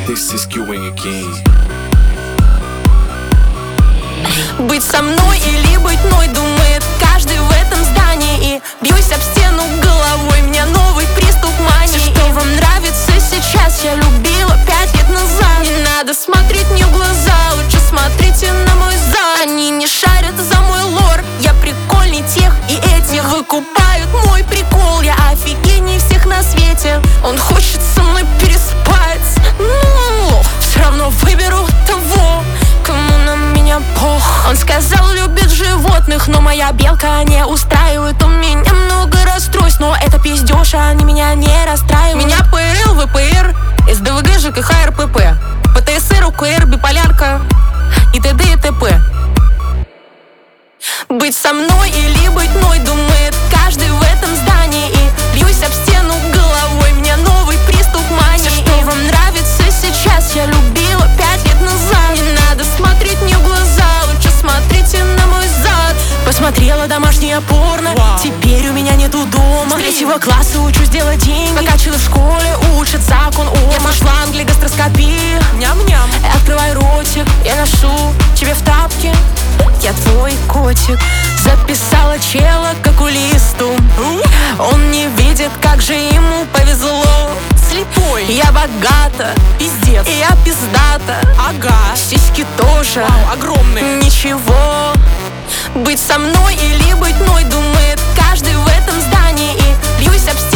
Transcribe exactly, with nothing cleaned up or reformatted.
This is queuing again. Быть со мной или быть мной, думает каждый в этом здании. И бьюсь об стену головой, у меня новый приступ мании. Все, что вам нравится сейчас, я любила пять лет назад. Не надо смотреть мне в глаза, лучше смотрите на мой зад. Они не шарят за мой лор, я прикольней тех и этих. Выкупают мой прикол, я офигенней всех на свете. Он хочет со мной переспать, ну, все равно выберу того, кому на меня пох. Он сказал, любит животных, но моя белка не устраивает. У меня много расстройств, но это пиздеж, они меня не расстраивают. Меня ПРЛ, ВПР, СДВГ, ЖКХ, РПП, ПТСР, УКР, биполярка и т.д. и т.п. Быть со мной или быть мной, думает каждый в этом здании. И бьюсь об стену головой, у меня новый приступ мании. Все, что вам нравится сейчас, я любила пять лет назад. Не надо смотреть мне в глаза, лучше смотрите на мой зад. Посмотрела домашнее порно, wow. Теперь у меня нету дома. С третьего класса учусь делать деньги, пока училась в школе, учат закон Ома. Я по шланг, гастроскопии, ням-ням. Открывай ротик, я ношу тебе в тапки, я твой котик. Записала чела к окулисту, он не видит, как же ему повезло. Слепой, я богата, пиздец, и я пиздата. Ага, сиськи тоже, вау, огромные. Ничего, быть со мной или быть мной, думает каждый в этом здании. И бьюсь об стену